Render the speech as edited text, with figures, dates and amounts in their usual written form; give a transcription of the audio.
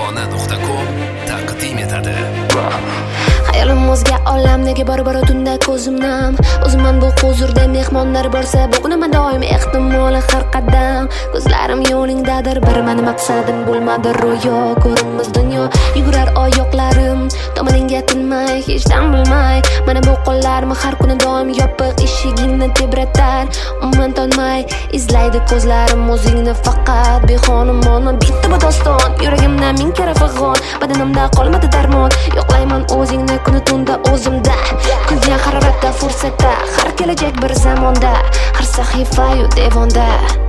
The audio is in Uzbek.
Farg'ona.com taqdim etadi. Hayolim o'zga olamdagi bor tunda ko'zim nam. O'zimman bu huzurda mehmonlar borsa, bugunima doim ehtimoli har qadam. Ko'zlarim yo'lingdadir, bir meni maqsadim bo'lmadi ro'yo, ko'rinmas dunyo. Yugurar oyoqlarim tomoningga tinmay, hech dam bilmay. Mana bu qo'llarim har kuni doim yopiq eshigingni tebratar. Umuman tonmay izlaydi ko'zlarim o'zingni faqat behonimon. Bitta bu doston, yuragimda ming kara fag'on, badanimda qolmadi darmon. Yo'qlayman o'zingni kuni tunda o'zimda, kuygan haroratda fursatda, har kelajak bir zamonda, har sahifa yu devonda.